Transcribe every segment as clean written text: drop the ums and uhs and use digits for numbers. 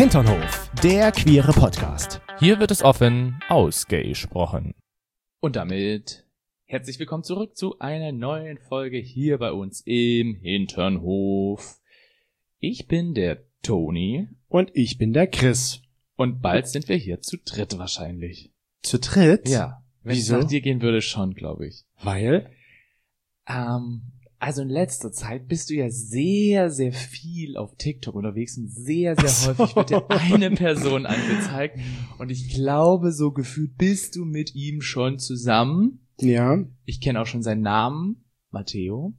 Hinternhof, der queere Podcast. Hier wird es offen ausgesprochen. Und damit herzlich willkommen zurück zu einer neuen Folge hier bei uns im Hinternhof. Ich bin der Toni. Und ich bin der Chris. Und bald sind wir hier zu dritt wahrscheinlich. Zu dritt? Ja. Wenn Wieso? es nach dir gehen würde, schon, glaube ich. Weil? Also in letzter Zeit bist du ja sehr, sehr viel auf TikTok unterwegs und sehr, sehr häufig wird dir eine Person angezeigt. Und ich glaube, so gefühlt bist du mit ihm schon zusammen. Ja. Ich kenne auch schon seinen Namen, Matteo.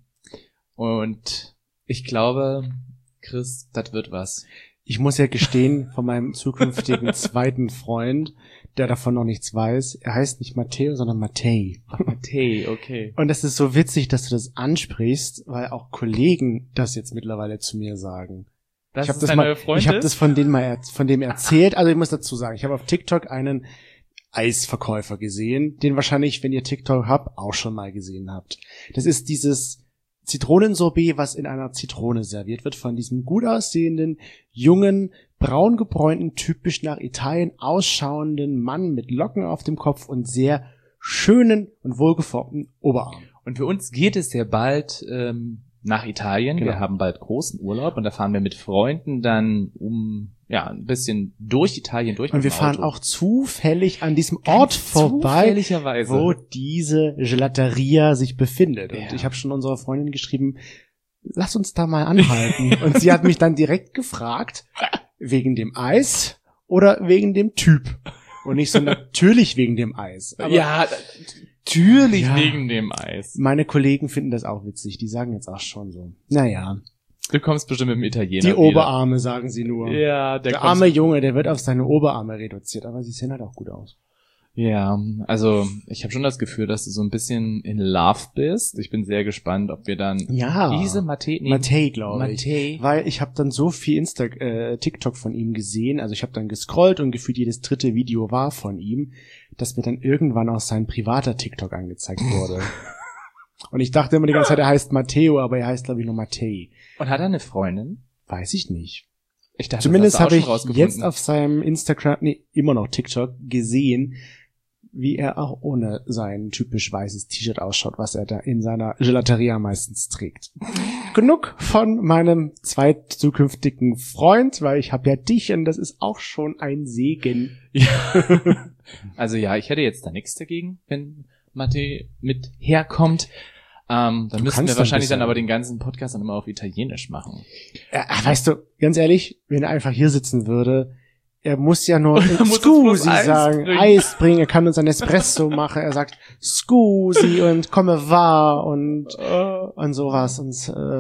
Und ich glaube, Chris, das wird was. Ich muss ja gestehen, von meinem zukünftigen zweiten Freund, der davon noch nichts weiß, er heißt nicht Matteo, sondern Mattei. Mattei, okay. Und das ist so witzig, dass du das ansprichst, weil auch Kollegen das jetzt mittlerweile zu mir sagen. Das ich habe ist deine neue Freundin? Ich habe das von dem erzählt. Also ich muss dazu sagen, ich habe auf TikTok einen Eisverkäufer gesehen, den wahrscheinlich, wenn ihr TikTok habt, auch schon mal gesehen habt. Das ist dieses Zitronensorbet, was in einer Zitrone serviert wird, von diesem gut aussehenden, jungen, braun gebräunten, typisch nach Italien ausschauenden Mann mit Locken auf dem Kopf und sehr schönen und wohlgeformten Oberarm. Und für uns geht es ja bald nach Italien. Genau. Wir haben bald großen Urlaub und da fahren wir mit Freunden dann ein bisschen durch Italien durch. Und wir fahren auch zufällig an diesem Ort vorbei, zufälligerweise, wo diese Gelateria sich befindet. Und Ja. ich habe schon unserer Freundin geschrieben, lass uns da mal anhalten. Und sie hat mich dann direkt gefragt, wegen dem Eis oder wegen dem Typ. Und nicht so natürlich wegen dem Eis. Aber ja, natürlich Ja. wegen dem Eis. meine Kollegen finden das auch witzig. Die sagen jetzt auch schon so, naja, Du kommst bestimmt mit dem Italiener die Oberarme sagen sie nur. Ja, Der arme Junge, der wird auf seine Oberarme reduziert, aber sie sehen halt auch gut aus. Ja, also ich habe schon das Gefühl, dass du so ein bisschen in Love bist. Ich bin sehr gespannt, ob wir dann Ja. diese Mattei, glaube ich. Mattei. Weil ich habe dann so viel TikTok von ihm gesehen, also ich habe dann gescrollt und gefühlt jedes dritte Video war von ihm, dass mir dann irgendwann auch sein privater TikTok angezeigt wurde. Und ich dachte immer die ganze Zeit, er heißt Matteo, aber er heißt glaube ich nur Mattei. Und hat er eine Freundin? Weiß ich nicht. Ich dachte, Zumindest das hast habe du auch ich schon rausgefunden. jetzt auf seinem Instagram, immer noch TikTok, gesehen, wie er auch ohne sein typisch weißes T-Shirt ausschaut, was er da in seiner Gelateria meistens trägt. Genug von meinem zukünftigen Freund, weil ich habe ja dich und das ist auch schon ein Segen. Ja. Also ja, ich hätte jetzt da nichts dagegen, wenn Mattei mit herkommt. Dann müssten kannst wir dann wahrscheinlich bisschen. dann aber den ganzen Podcast dann immer auf Italienisch machen. Weißt du, ganz ehrlich, wenn er einfach hier sitzen würde, er muss ja nur Und er muss uns Scusi bloß Eis sagen, bringen. Eis bringen, er kann uns ein Espresso machen, er sagt Scusi und komme wahr und sowas und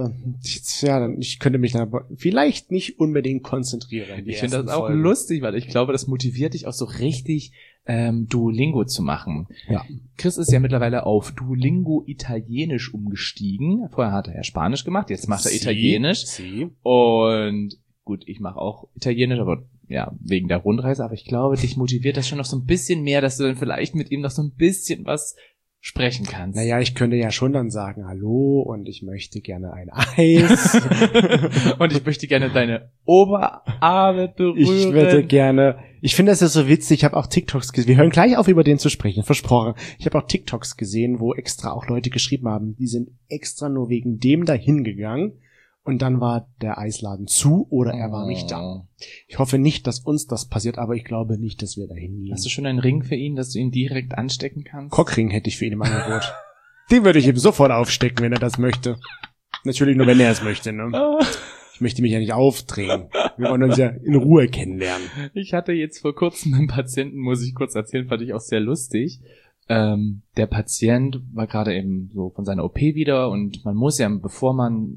ich könnte mich dann aber vielleicht nicht unbedingt konzentrieren. Ich finde das auch lustig, weil ich glaube, das motiviert dich auch so richtig, Duolingo zu machen. Ja. Chris ist ja mittlerweile auf Duolingo Italienisch umgestiegen. Vorher hat er ja Spanisch gemacht, jetzt macht er Italienisch. Und gut, ich mache auch Italienisch, aber ja, wegen der Rundreise. Aber ich glaube, dich motiviert das schon noch so ein bisschen mehr, dass du dann vielleicht mit ihm noch so ein bisschen was sprechen kannst. Naja, ich könnte ja schon dann sagen, hallo und ich möchte gerne ein Eis. Und ich möchte gerne deine Oberarme berühren. Ich würde gerne, ich finde das ja so witzig, ich habe auch TikToks gesehen, wir hören gleich auf über den zu sprechen, versprochen. Ich habe auch TikToks gesehen, wo extra auch Leute geschrieben haben, die sind extra nur wegen dem dahin gegangen und dann war der Eisladen zu oder er war nicht da. Ich hoffe nicht, dass uns das passiert, aber ich glaube nicht, dass wir dahin gehen. Hast du schon einen Ring für ihn, dass du ihn direkt anstecken kannst? Cockring hätte ich für ihn im Angebot. Den würde ich ihm sofort aufstecken, wenn er das möchte. Natürlich nur, wenn er es möchte, ne? Ich möchte mich ja nicht aufdrehen. Wir wollen uns ja in Ruhe kennenlernen. Ich hatte jetzt vor kurzem einen Patienten, muss ich kurz erzählen, fand ich auch sehr lustig. Der Patient war gerade eben so von seiner OP wieder und man muss ja, bevor man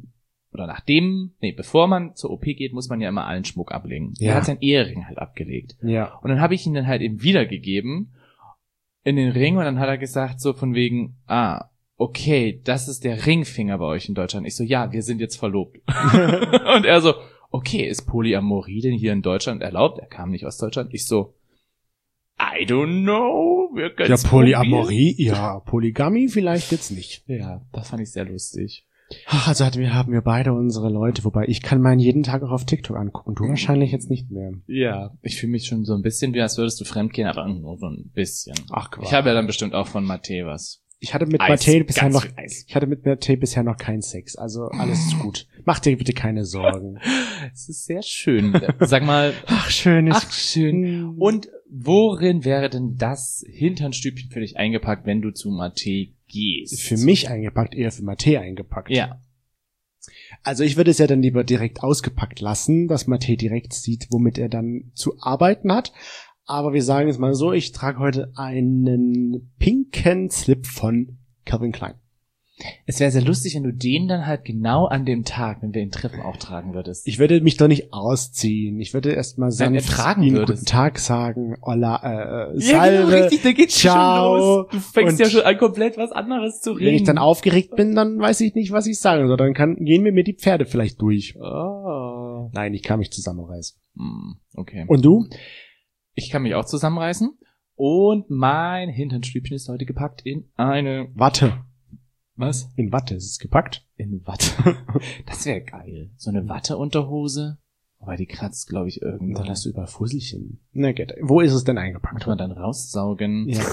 zur OP geht, muss man ja immer allen Schmuck ablegen. Ja. Er hat seinen Ehering halt abgelegt. Ja. Und dann habe ich ihn dann halt eben wiedergegeben in den Ring und dann hat er gesagt so von wegen, okay, das ist der Ringfinger bei euch in Deutschland. Ich so, ja, wir sind jetzt verlobt. Und er so, okay, ist Polyamorie denn hier in Deutschland erlaubt? Er kam nicht aus Deutschland. Ich so, I don't know. Wir Ja, Polyamorie, ja, Polygamie vielleicht jetzt nicht. Ja, das fand ich sehr lustig. Ach, also haben wir beide unsere Leute, wobei ich kann meinen jeden Tag auch auf TikTok angucken. Du wahrscheinlich jetzt nicht mehr. Ja, ich fühle mich schon so ein bisschen wie, als würdest du fremdgehen, aber nur so ein bisschen. Ach, Quatsch. Ich habe ja dann bestimmt auch von Mathe was. Ich hatte mit Eis, Mathe bisher ganz noch, viel Eis. ich hatte mit Mathe bisher noch keinen Sex, also alles ist gut. Mach dir bitte keine Sorgen. Es ist sehr schön. Sag mal, Ach, schön ist. ach schön. Und worin wäre denn das Hinternstübchen für dich eingepackt, wenn du zu Mathe gehst? Für mich eingepackt, eher für Mathe eingepackt. Ja. Also ich würde es ja dann lieber direkt ausgepackt lassen, dass Mathe direkt sieht, womit er dann zu arbeiten hat. Aber wir sagen es mal so, ich trage heute einen pinken Slip von Calvin Klein. Es wäre sehr lustig, wenn du den dann halt genau an dem Tag, wenn wir ihn treffen, auch tragen würdest. Ich würde mich doch nicht ausziehen. Ich würde erst mal Wenn er sanft tragen Ihnen würdest. guten Tag sagen, Hola, Ja, Salve, genau, richtig, da geht's ciao. schon los. Du fängst Und ja schon an, komplett was anderes zu reden. wenn ich dann aufgeregt bin, dann weiß ich nicht, was ich sagen soll. Dann gehen mir die Pferde vielleicht durch. Oh. Nein, ich kann mich zusammenreißen. Okay. Und du? Ich kann mich auch zusammenreißen. Und mein Hinternstübchen ist heute gepackt in eine... Watte. Was? In Watte ist es gepackt. In Watte. Das wäre geil. So eine Watteunterhose. Aber die kratzt, glaube ich, irgendwann. Dann hast du überall Fusselchen. Na gut. Wo ist es denn eingepackt? Muss man dann raussaugen. Ja.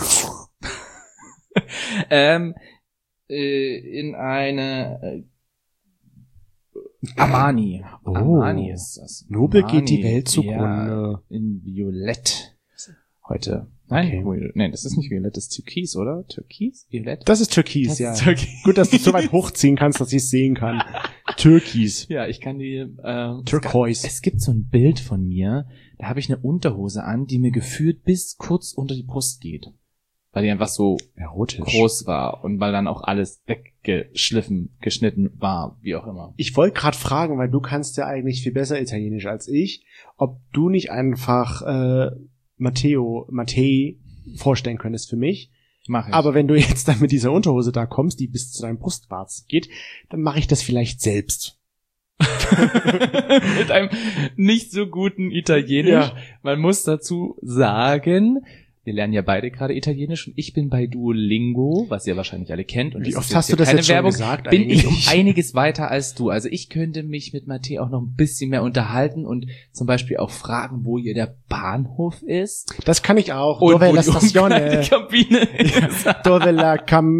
In eine Armani. Oh. Armani ist das. Nobel Armani, geht die Welt ja, zugrunde. in Violett. Heute. Nein, Okay. Nein, das ist nicht Violett, das ist Türkis, oder? Türkis? Violett? Das ist Türkis, Das ja. ist Türkis. Gut, dass du es so weit hochziehen kannst, dass ich es sehen kann. Türkis. Ja, ich kann die... Turquoise. Es gibt so ein Bild von mir, da habe ich eine Unterhose an, die mir gefühlt bis kurz unter die Brust geht. Weil die einfach so Erotisch. groß war und weil dann auch alles geschnitten war, wie auch immer. Ich wollte gerade fragen, weil du kannst ja eigentlich viel besser Italienisch als ich, ob du nicht einfach Mattei vorstellen könntest für mich. Mach ich. Aber wenn du jetzt dann mit dieser Unterhose da kommst, die bis zu deinem Brustwarz geht, dann mache ich das vielleicht selbst. Mit einem nicht so guten Italienisch. Ja. Man muss dazu sagen, wir lernen ja beide gerade Italienisch und ich bin bei Duolingo, was ihr wahrscheinlich alle kennt. Und Wie das oft ist hast du hier das keine jetzt schon Werbung, gesagt bin ich um eigentlich? einiges weiter als du. Also ich könnte mich mit Mathe auch noch ein bisschen mehr unterhalten und zum Beispiel auch fragen, wo hier der Bahnhof ist. Das kann ich auch. Und Dove wo la die stazione? Umkleidekabine ist. Dove la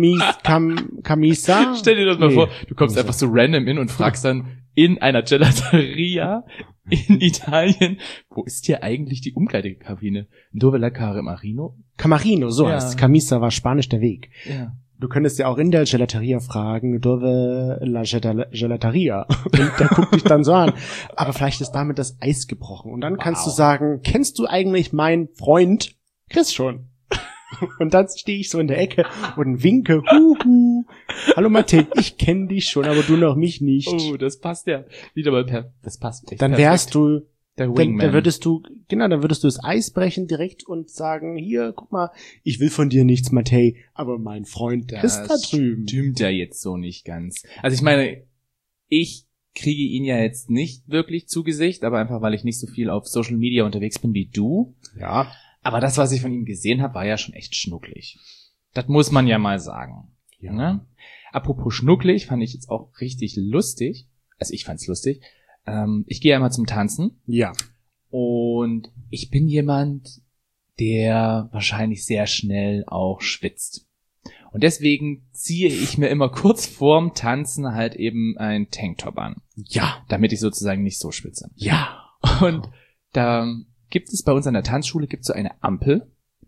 camisa? Stell dir das mal Nee. vor, du kommst einfach so random in und fragst dann in einer Gelateria in Italien, wo ist hier eigentlich die Umkleidekabine? Dove la Marino? Camarino, so Ja. heißt es. Camisa war Spanisch der Weg. Ja. Du könntest ja auch in der Gelateria fragen, Dove la Gelateria. Und der guckt dich dann so an. Aber vielleicht ist damit das Eis gebrochen. Und dann kannst du sagen, kennst du eigentlich meinen Freund Chris schon? Und dann stehe ich so in der Ecke und winke, huhu. Hallo Mathe, ich kenne dich schon, aber du noch mich nicht. Oh, das passt ja wieder mal das passt echt Dann perfekt. wärst du, der dann Wingman. würdest du das Eis brechen direkt und sagen, hier, guck mal, ich will von dir nichts, Mathe, aber mein Freund ist da drüben. Stimmt ja jetzt so nicht ganz. Also ich meine, ich kriege ihn ja jetzt nicht wirklich zu Gesicht, aber einfach, weil ich nicht so viel auf Social Media unterwegs bin wie du. Ja. Aber das, was ich von ihm gesehen habe, war ja schon echt schnucklig. Das muss man ja mal sagen. Ja. Ne? Apropos schnucklig, fand ich jetzt auch richtig lustig. Also ich fand's lustig. Ich gehe ja immer zum Tanzen. Ja. Und ich bin jemand, der wahrscheinlich sehr schnell auch schwitzt. Und deswegen ziehe ich mir immer kurz vorm Tanzen halt eben ein Tanktop an. Ja. Damit ich sozusagen nicht so schwitze. Ja. Und da gibt es bei uns an der Tanzschule so eine Ampel,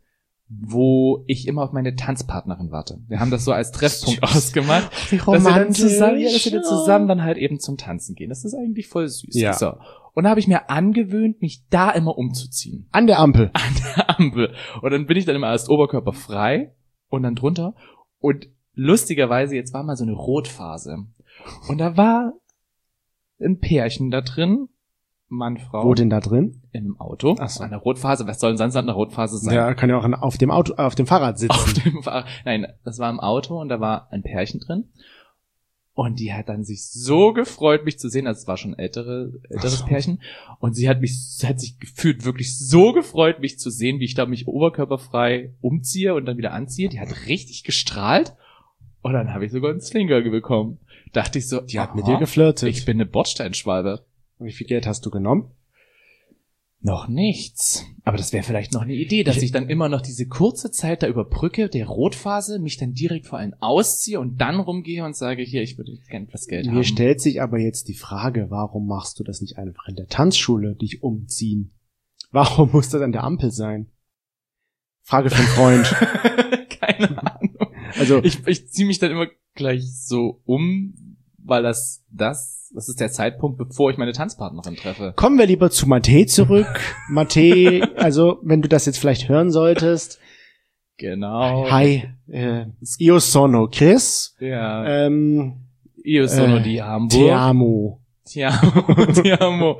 wo ich immer auf meine Tanzpartnerin warte. Wir haben das so als Treffpunkt ausgemacht, Wie dass wir dann romantisch. zusammen, dass wir dann zusammen dann halt eben zum Tanzen gehen. Das ist eigentlich voll süß. Ja. So. Und da habe ich mir angewöhnt, mich da immer umzuziehen. An der Ampel. An der Ampel. Und dann bin ich dann immer erst Oberkörper frei und dann drunter. Und lustigerweise, jetzt war mal so eine Rotphase. Und da war ein Pärchen da drin, Mann, Frau. Wo denn da drin? In einem Auto. Ach so. An der Rotphase. Was soll denn sonst an der Rotphase sein? Der kann ja auch auf dem Auto, auf dem Fahrrad sitzen. Auf dem Fahrrad. Nein, das war im Auto und da war ein Pärchen drin. Und die hat dann sich so gefreut, mich zu sehen. Also es war schon ein älteres Pärchen. Und sie hat sich gefühlt wirklich so gefreut, mich zu sehen, wie ich da mich oberkörperfrei umziehe und dann wieder anziehe. Die hat richtig gestrahlt. Und dann habe ich sogar einen Slinger bekommen. dachte ich so, Die hat mit dir geflirtet. ich bin eine Bordsteinschwalbe. Wie viel Geld hast du genommen? Noch nichts. Aber das wäre vielleicht noch eine Idee, dass ich dann immer noch diese kurze Zeit da überbrücke, der Rotphase, mich dann direkt vor allen ausziehe und dann rumgehe und sage, hier, ich würde gerne etwas Geld haben. Mir stellt sich aber jetzt die Frage, warum machst du das nicht einfach in der Tanzschule, dich umziehen? Warum muss das an der Ampel sein? Frage für einen Freund. Keine Ahnung. Also Ich ziehe mich dann immer gleich so um, weil das ist der Zeitpunkt, bevor ich meine Tanzpartnerin treffe. kommen wir lieber zu Mate zurück. Mate, also wenn du das jetzt vielleicht hören solltest. Genau. Hi, io sono Chris. Ja. Io sono di Hamburg. Te amo. Ti amo.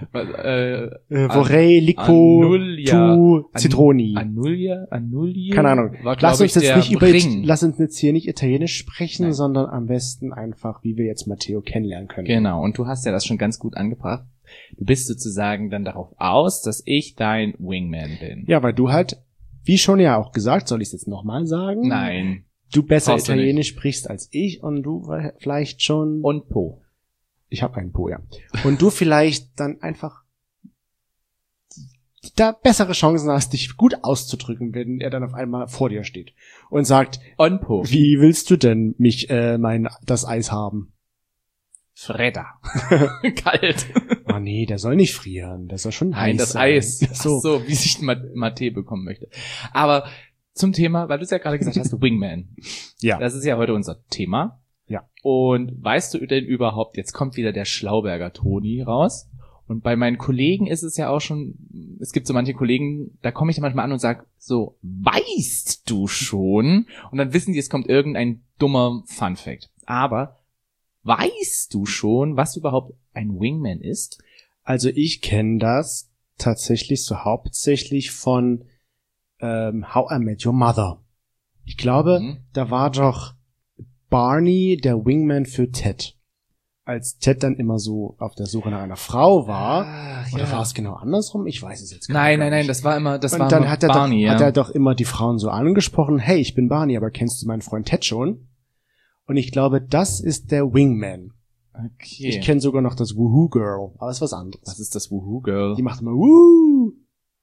Vorrei lico Annullia. tu citroni. Annullia? Keine Ahnung. War, Lass uns Ring. lass uns jetzt hier nicht Italienisch sprechen, Nein. sondern am besten einfach, wie wir jetzt Matteo kennenlernen können. Genau, und du hast ja das schon ganz gut angebracht. Du bist sozusagen dann darauf aus, dass ich dein Wingman bin. Ja, weil du halt, wie schon ja auch gesagt, soll ich es jetzt nochmal sagen? Nein. Du besser Brauchst du Italienisch sprichst als ich und du vielleicht schon... Und Po. Ich habe einen Po, ja. Und du vielleicht dann einfach da bessere Chancen hast, dich gut auszudrücken, wenn er dann auf einmal vor dir steht und sagt, Und Po. wie willst du denn das Eis haben? Fredda. Kalt. Oh nee, der soll nicht frieren, der soll schon Nein, heiß das sein. Eis. So. Ach so, wie sich Mate bekommen möchte. Aber zum Thema, weil du es ja gerade gesagt hast, Wingman. Ja. Das ist ja heute unser Thema. Ja. Und weißt du denn überhaupt, jetzt kommt wieder der Schlauberger Toni raus. Und bei meinen Kollegen ist es ja auch schon, es gibt so manche Kollegen, da komme ich dann manchmal an und sage so, weißt du schon? Und dann wissen die, es kommt irgendein dummer Funfact. Aber weißt du schon, was überhaupt ein Wingman ist? Also ich kenne das tatsächlich so hauptsächlich von How I Met Your Mother. Ich glaube, da war doch Barney der Wingman für Ted. Als Ted dann immer so auf der Suche nach einer Frau war, Ach, oder ja. war es genau andersrum? Ich weiß es jetzt gar Nein, nicht. das war immer, das Und war dann immer hat er, Barney, hat ja. er doch immer die Frauen so angesprochen, hey, ich bin Barney, aber kennst du meinen Freund Ted schon? Und ich glaube, das ist der Wingman. Okay. Ich kenne sogar noch das Woohoo Girl, aber das ist was anderes. Was ist das Woohoo Girl? Die macht immer Woo!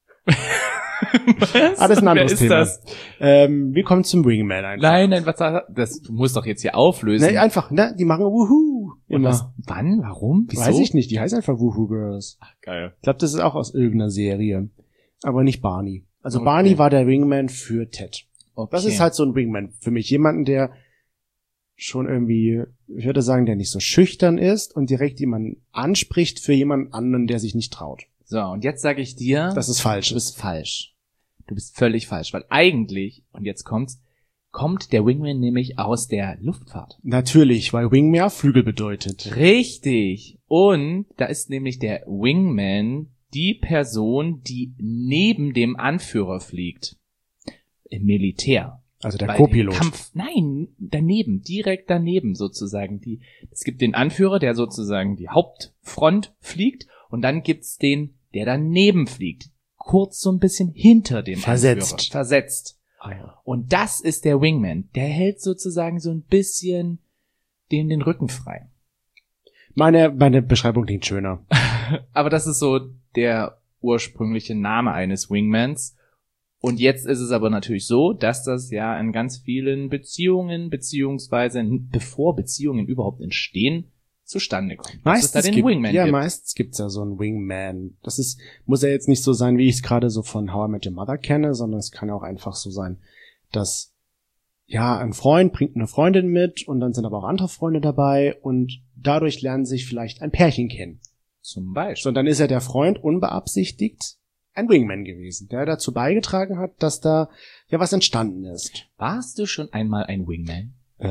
Was? Ah, das ist ein Wer anderes ist Thema. das? Wir kommen zum Wingman einfach. Nein, was das? Du musst doch jetzt hier auflösen. Ne, einfach, ne? Die machen Woohoo. Und Immer. was, wann? Warum? Wieso? Weiß ich nicht, die heißen einfach Woohoo Girls. Ach, geil. Ich glaube, das ist auch aus irgendeiner Serie. Aber nicht Barney. Also Okay. Barney war der Wingman für Ted. Okay. Das ist halt so ein Wingman für mich. Jemanden, der schon irgendwie, ich würde sagen, der nicht so schüchtern ist und direkt jemanden anspricht für jemanden anderen, der sich nicht traut. So, und jetzt sage ich dir, Das ist falsch. du bist falsch. Du bist völlig falsch, weil eigentlich, und jetzt kommt's, kommt der Wingman nämlich aus der Luftfahrt. Natürlich, weil Wing mehr Flügel bedeutet. Richtig. Und da ist nämlich der Wingman die Person, die neben dem Anführer fliegt. Im Militär. Also der Bei Co-Pilot. dem Kampf, nein, daneben, direkt daneben sozusagen. Es gibt den Anführer, der sozusagen die Hauptfront fliegt, und dann gibt's den, der daneben fliegt. Kurz so ein bisschen hinter dem Versetzt. Anführer. Versetzt. Ah, ja. Und das ist der Wingman. Der hält sozusagen so ein bisschen den Rücken frei. Meine Beschreibung klingt schöner. Aber das ist so der ursprüngliche Name eines Wingmans. Und jetzt ist es aber natürlich so, dass das ja in ganz vielen Beziehungen, beziehungsweise bevor Beziehungen überhaupt entstehen, zustande kommt. Dass es da den Wingman gibt. Meistens gibt's ja so einen Wingman. Muss ja jetzt nicht so sein, wie ich es gerade so von How I Met Your Mother kenne, sondern es kann auch einfach so sein, dass ja, ein Freund bringt eine Freundin mit und dann sind aber auch andere Freunde dabei und dadurch lernen sich vielleicht ein Pärchen kennen. Zum Beispiel. So, dann ist ja der Freund unbeabsichtigt ein Wingman gewesen, der dazu beigetragen hat, dass da ja was entstanden ist. Warst du schon einmal ein Wingman?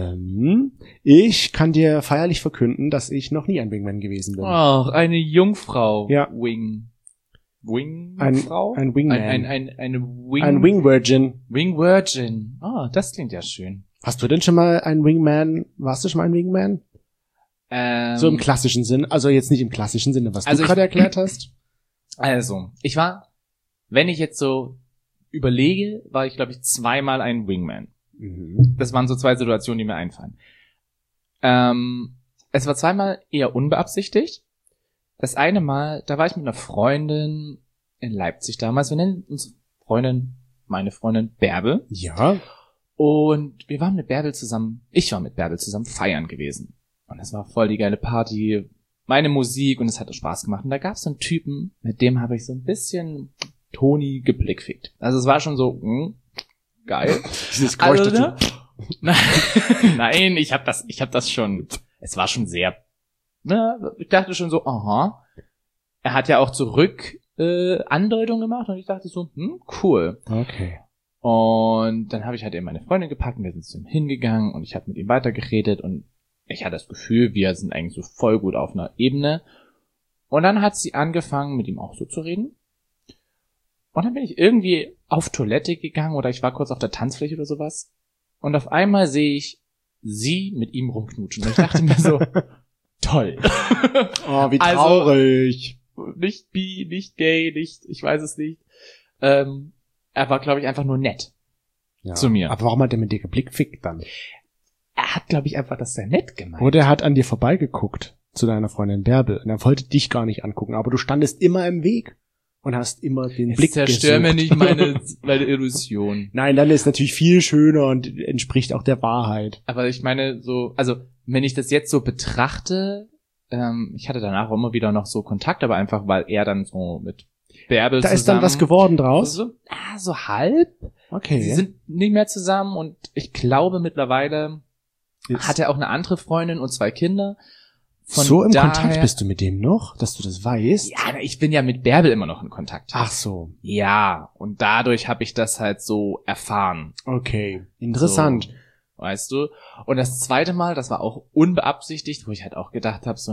Ich kann dir feierlich verkünden, dass ich noch nie ein Wingman gewesen bin. Ach, eine Jungfrau. Ja. Wingfrau? Ein Wingman. Eine Ein Wing Virgin. Wing Virgin. Ah, das klingt ja schön. Hast du denn schon mal ein Wingman? Warst du schon mal ein Wingman? So im klassischen Sinn, also jetzt nicht im klassischen Sinne, was Also du gerade erklärt hast. Also, ich war, wenn ich jetzt so überlege, war ich, glaube ich, zweimal ein Wingman. Mhm. Das waren so zwei Situationen, die mir einfallen. Es war zweimal eher unbeabsichtigt. Das eine Mal, da war ich mit einer Freundin in Leipzig damals. Wir nennen unsere Freundin, meine Freundin Bärbel. Ja. Und wir waren mit Bärbel zusammen, ich war mit Bärbel zusammen feiern gewesen. Und es war voll die geile Party, meine Musik und es hat Spaß gemacht. Und da gab es so einen Typen, mit dem habe ich so ein bisschen Toni geblickfickt. Also es war schon so, geil. Dieses Also, Geräusch ne? Nein, ich hab das schon, es war schon sehr, ne, ich dachte schon so, aha. Er hat ja auch zurück Andeutungen gemacht und ich dachte so, cool. Okay. Und dann habe ich halt eben meine Freundin gepackt und wir sind zu ihm hingegangen und ich habe mit ihm weitergeredet und ich hatte das Gefühl, wir sind eigentlich so voll gut auf einer Ebene. Und dann hat sie angefangen, mit ihm auch so zu reden. Und dann bin ich irgendwie auf Toilette gegangen oder ich war kurz auf der Tanzfläche oder sowas. Und auf einmal sehe ich sie mit ihm rumknutschen. Und ich dachte mir so, toll. Oh, wie Also, traurig. Nicht bi, nicht gay, ich weiß es nicht. Er war, glaube ich, einfach nur nett Ja. zu mir. Aber warum hat er mit dir geblickfickt dann? Er hat, glaube ich, einfach das sehr nett gemeint. Oder er hat an dir vorbeigeguckt zu deiner Freundin Bärbel und er wollte dich gar nicht angucken, aber du standest immer im Weg und hast immer den Blick Zerstör mir gesucht. nicht meine Illusion. Nein, dann ist natürlich viel schöner und entspricht auch der Wahrheit. Aber ich meine so, also wenn ich das jetzt so betrachte, ich hatte danach immer wieder noch so Kontakt, aber einfach, weil er dann so mit Bärbel Da zusammen... ist dann was geworden draus? So halb. Okay. Sie sind nicht mehr zusammen und ich glaube mittlerweile hat er auch eine andere Freundin und 2 Kinder. Von so im daher, Kontakt bist du mit dem noch, dass du das weißt? Ja, ich bin ja mit Bärbel immer noch in Kontakt. Ach so. Ja, und dadurch habe ich das halt so erfahren. Okay. Interessant. So, weißt du? Und das zweite Mal, das war auch unbeabsichtigt, wo ich halt auch gedacht habe, so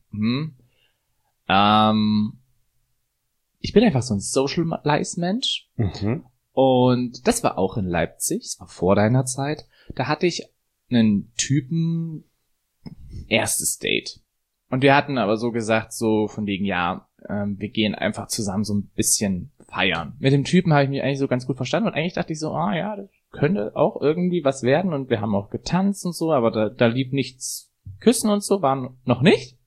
ich bin einfach so ein Socialize-Mensch. Mhm. Und das war auch in Leipzig, das war vor deiner Zeit. Da hatte ich einen Typen, erstes Date. Und wir hatten aber so gesagt, so von wegen, ja, wir gehen einfach zusammen so ein bisschen feiern. Mit dem Typen habe ich mich eigentlich so ganz gut verstanden und eigentlich dachte ich so, ja, das könnte auch irgendwie was werden und wir haben auch getanzt und so, aber da lief nichts, Küssen und so waren noch nicht.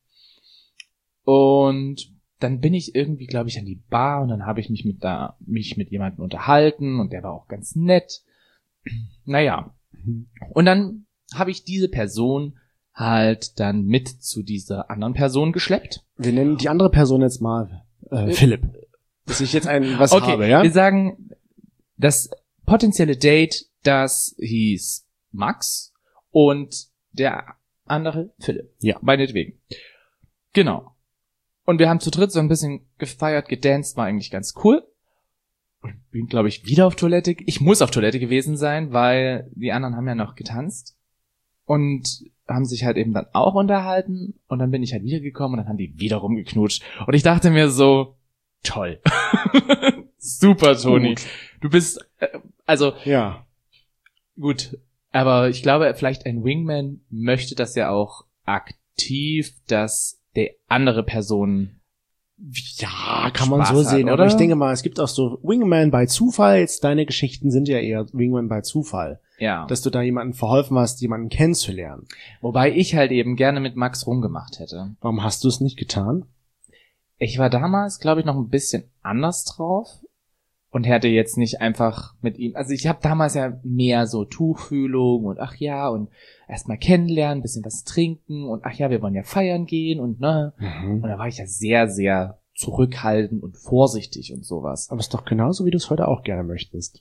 Und dann bin ich irgendwie, glaube ich, an die Bar und dann habe ich mich mit jemandem unterhalten und der war auch ganz nett. Naja. Und dann habe ich diese Person halt dann mit zu dieser anderen Person geschleppt. Wir nennen die andere Person jetzt mal Philipp. Dass ich jetzt was habe, ja? Wir sagen, das potenzielle Date, das hieß Max und der andere Philipp. Ja. Meinetwegen. Genau. Und wir haben zu dritt so ein bisschen gefeiert, gedanced, war eigentlich ganz cool. Und bin, glaube ich, wieder auf Toilette. Ich muss auf Toilette gewesen sein, weil die anderen haben ja noch getanzt. Und haben sich halt eben dann auch unterhalten. Und dann bin ich halt wiedergekommen und dann haben die wieder rumgeknutscht. Und ich dachte mir so, toll. Super, Toni. Gut. Du bist, also, Ja. gut. Aber ich glaube, vielleicht ein Wingman möchte das ja auch aktiv, dass der andere Person Ja, kann man Spaß so hat, sehen. oder? Aber ich denke mal, es gibt auch so Wingman bei Zufall. Jetzt deine Geschichten sind ja eher Wingman bei Zufall. ja. Dass du da jemanden verholfen hast, jemanden kennenzulernen. Wobei ich halt eben gerne mit Max rumgemacht hätte. Warum hast du es nicht getan? Ich war damals, glaube ich, noch ein bisschen anders drauf und hätte jetzt nicht einfach mit ihm, also ich habe damals ja mehr so Tuchfühlung und ach ja und erstmal kennenlernen, bisschen was trinken und ach ja, wir wollen ja feiern gehen und ne. Und da war ich ja sehr, sehr zurückhaltend und vorsichtig und sowas. Aber es ist doch genauso, wie du es heute auch gerne möchtest.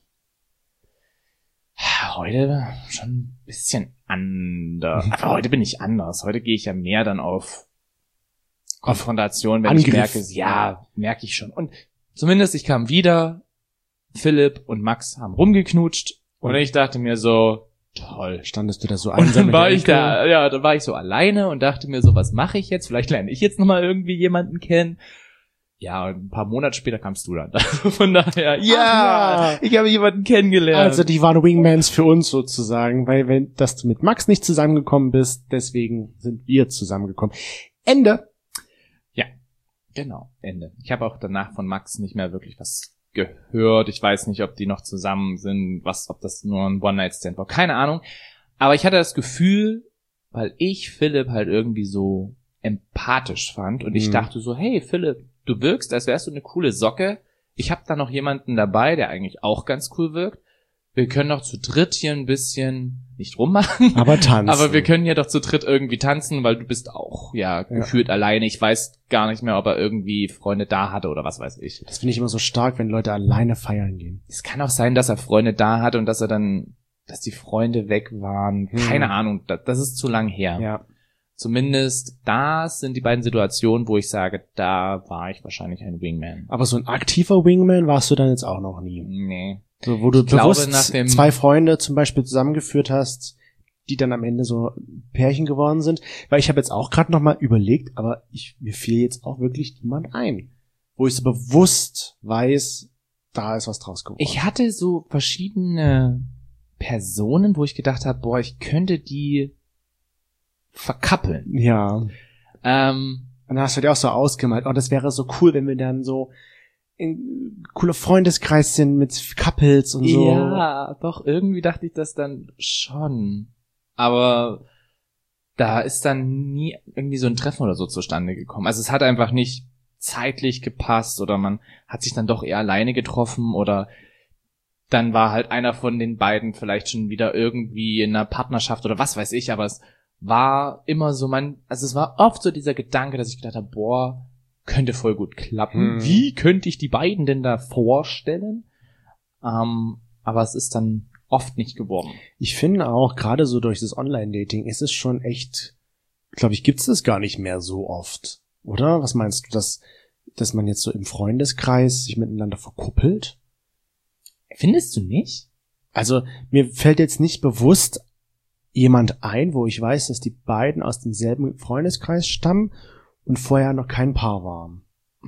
Heute schon ein bisschen anders. Aber heute bin ich anders. Heute gehe ich ja mehr dann auf Konfrontation, wenn ich Angriff. merke, ja, merke ich schon. Und zumindest ich kam wieder, Philipp und Max haben rumgeknutscht und ich dachte mir so, toll. Standest du da so Und einsam dann in war der ich Ecke? da, ja, dann war ich so alleine und dachte mir so, was mache ich jetzt? Vielleicht lerne ich jetzt nochmal irgendwie jemanden kennen. Ja, und ein paar Monate später kamst du dann. Also von daher, ja, ich habe jemanden kennengelernt. Also die waren Wingmans für uns sozusagen, weil dass du mit Max nicht zusammengekommen bist, deswegen sind wir zusammengekommen. Ende. Genau, Ende. Ich habe auch danach von Max nicht mehr wirklich was gehört. Ich weiß nicht, ob die noch zusammen sind, ob das nur ein One-Night-Stand war. Keine Ahnung. Aber ich hatte das Gefühl, weil ich Philipp halt irgendwie so empathisch fand und ich dachte so, hey Philipp, du wirkst, als wärst du eine coole Socke. Ich habe da noch jemanden dabei, der eigentlich auch ganz cool wirkt. Wir können doch zu dritt hier ein bisschen, nicht rummachen, Aber tanzen. aber wir können ja doch zu dritt irgendwie tanzen, weil du bist auch, gefühlt alleine. Ich weiß gar nicht mehr, ob er irgendwie Freunde da hatte oder was weiß ich. Das finde ich immer so stark, wenn Leute alleine feiern gehen. Es kann auch sein, dass er Freunde da hatte und dass die Freunde weg waren. Keine Ahnung, das ist zu lang her. Ja. Zumindest das sind die beiden Situationen, wo ich sage, da war ich wahrscheinlich ein Wingman. Aber so ein aktiver Wingman warst du dann jetzt auch noch nie. Nee. So, wo du Ich glaube, bewusst nach dem- zwei Freunde zum Beispiel zusammengeführt hast, die dann am Ende so Pärchen geworden sind. Weil ich habe jetzt auch gerade noch mal überlegt, aber mir fiel jetzt auch wirklich niemand ein, wo ich so bewusst weiß, da ist was draus geworden. Ich hatte so verschiedene Personen, wo ich gedacht habe, boah, ich könnte die verkappeln. Ja. Und dann hast du dir auch so ausgemalt, oh, das wäre so cool, wenn wir dann so in cooler Freundeskreis sind mit Couples und so. Ja, doch, irgendwie dachte ich das dann schon. Aber da ist dann nie irgendwie so ein Treffen oder so zustande gekommen. Also es hat einfach nicht zeitlich gepasst oder man hat sich dann doch eher alleine getroffen oder dann war halt einer von den beiden vielleicht schon wieder irgendwie in einer Partnerschaft oder was weiß ich, aber es war immer so es war oft so dieser Gedanke, dass ich gedacht habe, boah, könnte voll gut klappen. Wie könnte ich die beiden denn da vorstellen? Aber es ist dann oft nicht geworden. Ich finde auch, gerade so durch das Online-Dating ist es schon echt, glaube ich, gibt's das gar nicht mehr so oft, oder? Was meinst du, dass man jetzt so im Freundeskreis sich miteinander verkuppelt? Findest du nicht? Also mir fällt jetzt nicht bewusst jemand ein, wo ich weiß, dass die beiden aus demselben Freundeskreis stammen und vorher noch kein Paar waren.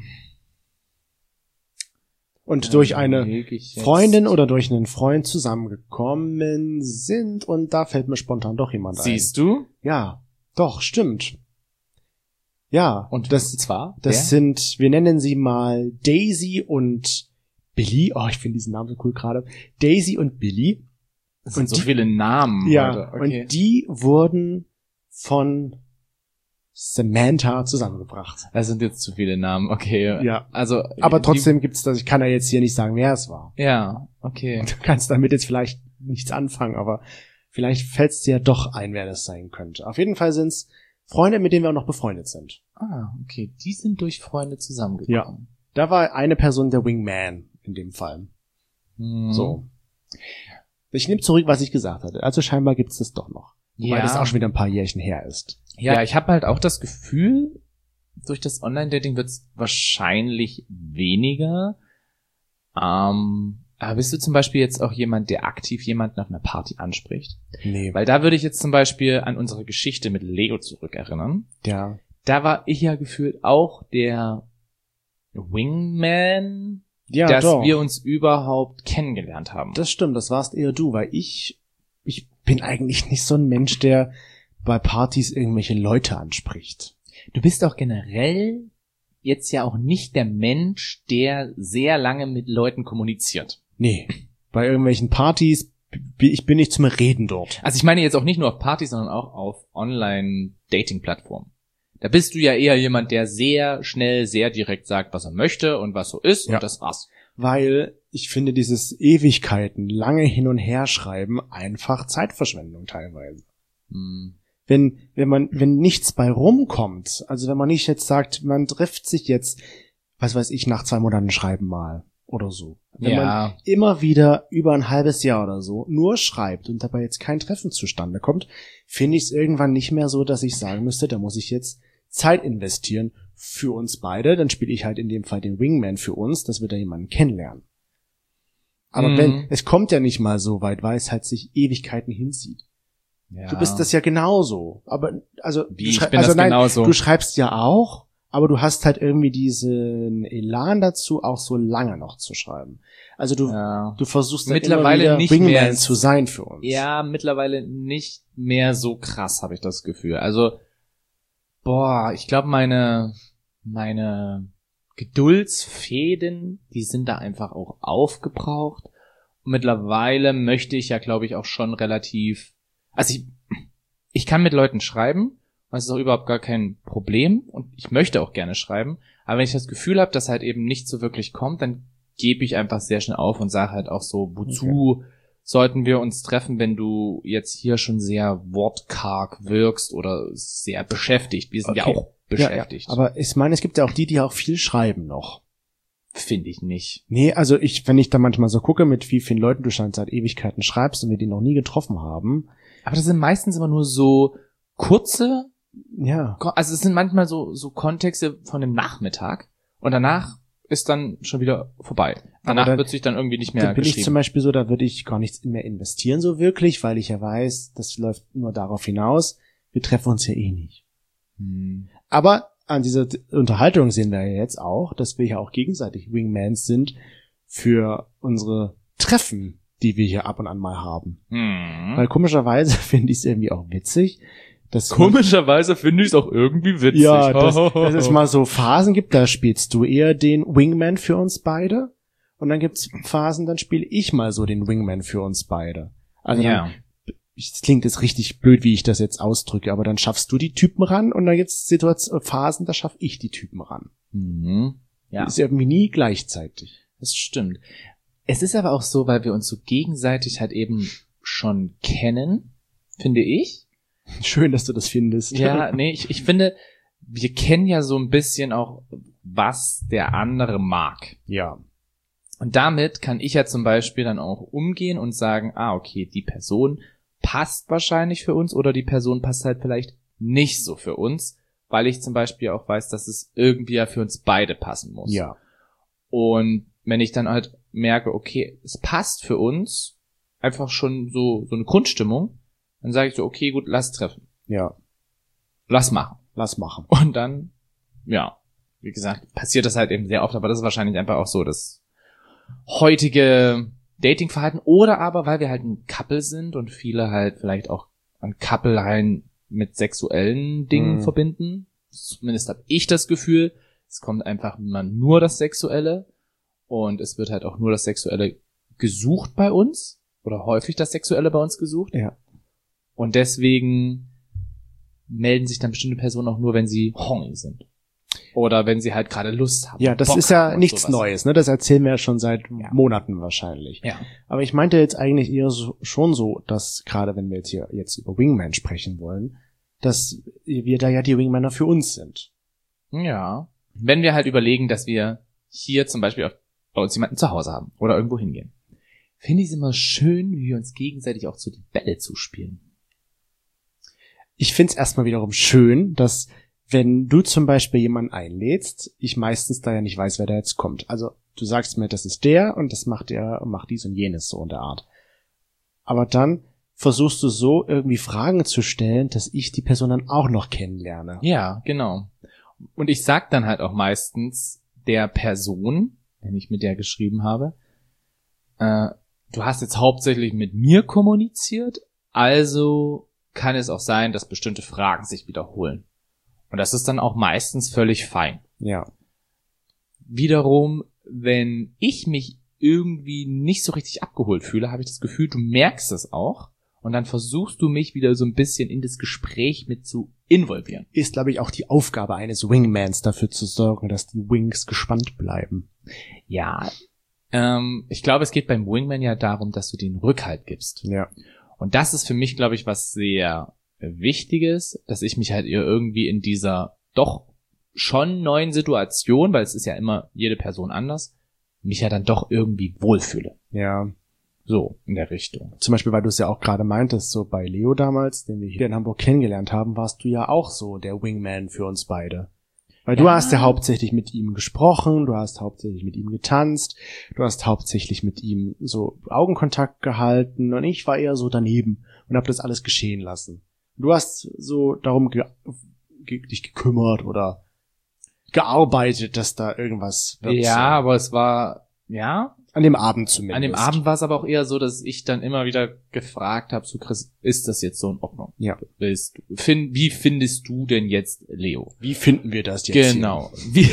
Und durch eine Freundin oder durch einen Freund zusammengekommen sind und da fällt mir spontan doch jemand ein. Siehst du? Ja, doch, stimmt. Ja, Und das zwar? das sind, wir nennen sie mal Daisy und Billy. Oh, ich finde diesen Namen so cool gerade. Daisy und Billy. Es sind und so die- viele Namen. Ja, heute. Okay. und die wurden von Samantha zusammengebracht. Das sind jetzt zu viele Namen. Okay. Ja. Also. Aber trotzdem gibt's das, ich kann ja jetzt hier nicht sagen, wer es war. Ja, okay. Du kannst damit jetzt vielleicht nichts anfangen, aber vielleicht fällt's dir ja doch ein, wer das sein könnte. Auf jeden Fall sind's Freunde, mit denen wir auch noch befreundet sind. Okay. Die sind durch Freunde zusammengekommen. Da war eine Person der Wingman in dem Fall. Hm. So. Ich nehme zurück, was ich gesagt hatte. Also scheinbar gibt's das doch noch. Wobei das auch schon wieder ein paar Jährchen her ist. Ja, ich habe halt auch das Gefühl, durch das Online-Dating wird's wahrscheinlich weniger. Aber bist du zum Beispiel jetzt auch jemand, der aktiv jemanden auf einer Party anspricht? Nee. Weil da würde ich jetzt zum Beispiel an unsere Geschichte mit Leo zurückerinnern. Ja. Da war ich ja gefühlt auch der Wingman, Ja, dass doch. wir uns überhaupt kennengelernt haben. Das stimmt, das warst eher du, weil ich bin eigentlich nicht so ein Mensch, der bei Partys irgendwelche Leute anspricht. Du bist auch generell jetzt ja auch nicht der Mensch, der sehr lange mit Leuten kommuniziert. Nee. Bei irgendwelchen Partys, ich bin nicht zum Reden dort. Also ich meine jetzt auch nicht nur auf Partys, sondern auch auf Online-Dating-Plattformen. Da bist du ja eher jemand, der sehr schnell, sehr direkt sagt, was er möchte und was so ist Ja. und das war's. Weil ich finde dieses Ewigkeiten, lange hin und her schreiben, einfach Zeitverschwendung teilweise. Hm. Wenn nichts bei rumkommt, also wenn man nicht jetzt sagt, man trifft sich jetzt, was weiß ich, nach 2 Monaten schreiben mal oder so. Wenn man immer wieder über ein halbes Jahr oder so nur schreibt und dabei jetzt kein Treffen zustande kommt, finde ich es irgendwann nicht mehr so, dass ich sagen müsste, da muss ich jetzt Zeit investieren für uns beide. Dann spiele ich halt in dem Fall den Wingman für uns, dass wir da jemanden kennenlernen. Aber es kommt ja nicht mal so weit, weil es halt sich Ewigkeiten hinzieht. Ja. Du bist das ja genauso. Aber, also, Wie, ich bin das genauso. du schreibst ja auch, aber du hast halt irgendwie diesen Elan dazu, auch so lange noch zu schreiben. Also du versuchst dann Mittlerweile immer wieder nicht Wingman mehr zu sein für uns. Ja, mittlerweile nicht mehr so krass, habe ich das Gefühl. Also, ich glaube, meine Geduldsfäden, die sind da einfach auch aufgebraucht. Und mittlerweile möchte ich ja, glaube ich, auch schon relativ, also ich ich kann mit Leuten schreiben, das ist auch überhaupt gar kein Problem und ich möchte auch gerne schreiben, aber wenn ich das Gefühl habe, dass halt eben nicht so wirklich kommt, dann gebe ich einfach sehr schnell auf und sage halt auch so, wozu sollten wir uns treffen, wenn du jetzt hier schon sehr wortkarg wirkst oder sehr beschäftigt. Wir sind ja auch beschäftigt. Ja. Aber ich meine, es gibt ja auch die auch viel schreiben noch. Finde ich nicht. Nee, also wenn ich da manchmal so gucke, mit wie vielen Leuten du schon seit Ewigkeiten schreibst und wir die noch nie getroffen haben. Aber das sind meistens immer nur so kurze, also es sind manchmal so Kontexte von dem Nachmittag und danach ist dann schon wieder vorbei. Danach wird sich dann irgendwie nicht mehr geschrieben. geschrieben. Ich zum Beispiel so, da würde ich gar nichts mehr investieren so wirklich, weil ich ja weiß, das läuft nur darauf hinaus, wir treffen uns ja eh nicht. Aber an dieser Unterhaltung sehen wir ja jetzt auch, dass wir ja auch gegenseitig Wingmans sind für unsere Treffen, die wir hier ab und an mal haben. Weil komischerweise finde ich es irgendwie auch witzig, komischerweise finde ich es auch irgendwie witzig. Ja, dass es mal so Phasen gibt, da spielst du eher den Wingman für uns beide. Und dann gibt's Phasen, dann spiele ich mal so den Wingman für uns beide. Also es klingt jetzt richtig blöd, wie ich das jetzt ausdrücke, aber dann schaffst du die Typen ran und dann gibt's Phasen, da schaff ich die Typen ran. Ja. Ist irgendwie nie gleichzeitig. Das stimmt. Es ist aber auch so, weil wir uns so gegenseitig halt eben schon kennen, finde ich. Schön, dass du das findest. Ja, nee, ich finde, wir kennen ja so ein bisschen auch, was der andere mag. Ja. Und damit kann ich ja zum Beispiel dann auch umgehen und sagen, okay, die Person passt wahrscheinlich für uns oder die Person passt halt vielleicht nicht so für uns, weil ich zum Beispiel auch weiß, dass es irgendwie ja für uns beide passen muss. Ja. Und wenn ich dann halt merke, okay, es passt für uns, einfach schon so eine Grundstimmung, dann sage ich so, okay, gut, lass treffen. Ja. Lass machen. Und dann, wie gesagt, passiert das halt eben sehr oft, aber das ist wahrscheinlich einfach auch so das heutige Datingverhalten oder aber, weil wir halt ein Couple sind und viele halt vielleicht auch ein Couple rein mit sexuellen Dingen verbinden. Zumindest habe ich das Gefühl, es kommt einfach immer nur das Sexuelle und es wird halt auch nur das Sexuelle gesucht bei uns oder häufig das Sexuelle bei uns gesucht. Ja. Und deswegen melden sich dann bestimmte Personen auch nur, wenn sie horny sind. Oder wenn sie halt gerade Lust haben. Ja, das Bock ist ja haben nichts sowas. Neues, ne? Das erzählen wir ja schon seit Monaten wahrscheinlich. Ja. Aber ich meinte jetzt eigentlich eher schon so, dass gerade wenn wir jetzt über Wingman sprechen wollen, dass wir da ja die Wingmänner für uns sind. Ja. Wenn wir halt überlegen, dass wir hier zum Beispiel bei uns jemanden zu Hause haben oder irgendwo hingehen, finde ich es immer schön, wie wir uns gegenseitig auch so die Bälle zuspielen. Ich finde es erstmal wiederum schön, dass wenn du zum Beispiel jemanden einlädst, ich meistens da ja nicht weiß, wer da jetzt kommt. Also du sagst mir, das ist der und das macht er und macht dies und jenes so in der Art. Aber dann versuchst du so irgendwie Fragen zu stellen, dass ich die Person dann auch noch kennenlerne. Ja, genau. Und ich sag dann halt auch meistens der Person, wenn ich mit der geschrieben habe, du hast jetzt hauptsächlich mit mir kommuniziert, also kann es auch sein, dass bestimmte Fragen sich wiederholen. Und das ist dann auch meistens völlig fein. Ja. Wiederum, wenn ich mich irgendwie nicht so richtig abgeholt fühle, habe ich das Gefühl, du merkst es auch und dann versuchst du mich wieder so ein bisschen in das Gespräch mit zu involvieren. Ist, glaube ich, auch die Aufgabe eines Wingmans, dafür zu sorgen, dass die Wings gespannt bleiben. Ja, ich glaube, es geht beim Wingman ja darum, dass du den Rückhalt gibst. Ja. Und das ist für mich, glaube ich, was sehr Wichtiges, dass ich mich halt irgendwie in dieser doch schon neuen Situation, weil es ist ja immer jede Person anders, mich ja dann doch irgendwie wohlfühle. Ja. So, in der Richtung. Zum Beispiel, weil du es ja auch gerade meintest, so bei Leo damals, den wir hier in Hamburg kennengelernt haben, warst du ja auch so der Wingman für uns beide. Weil du hast ja hauptsächlich mit ihm gesprochen, du hast hauptsächlich mit ihm getanzt, du hast hauptsächlich mit ihm so Augenkontakt gehalten und ich war eher so daneben und habe das alles geschehen lassen. Du hast so darum dich gekümmert oder gearbeitet, dass da irgendwas wird. Ja, aber es war, an dem Abend zumindest. An dem Abend war es aber auch eher so, dass ich dann immer wieder gefragt habe, so Chris, ist das jetzt so in Ordnung? Ja. Wie findest du denn jetzt Leo? Wie finden wir das jetzt? Genau.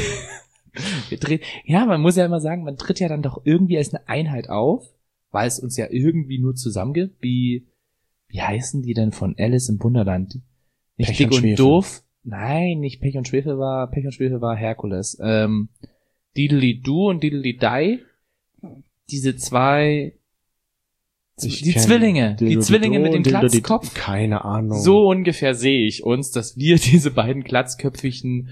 Man muss ja immer sagen, man tritt ja dann doch irgendwie als eine Einheit auf, weil es uns ja irgendwie nur zusammen gibt, wie wie heißen die denn von Alice im Wunderland? Nicht Pech Dick und und Schwefel. Doof? Nein, nicht Pech und Schwefel war Herkules. Diddly-Do und Diddly-Die. Diese zwei, die Zwillinge mit dem Glatzkopf. Keine Ahnung. So ungefähr sehe ich uns, dass wir diese beiden glatzköpfigen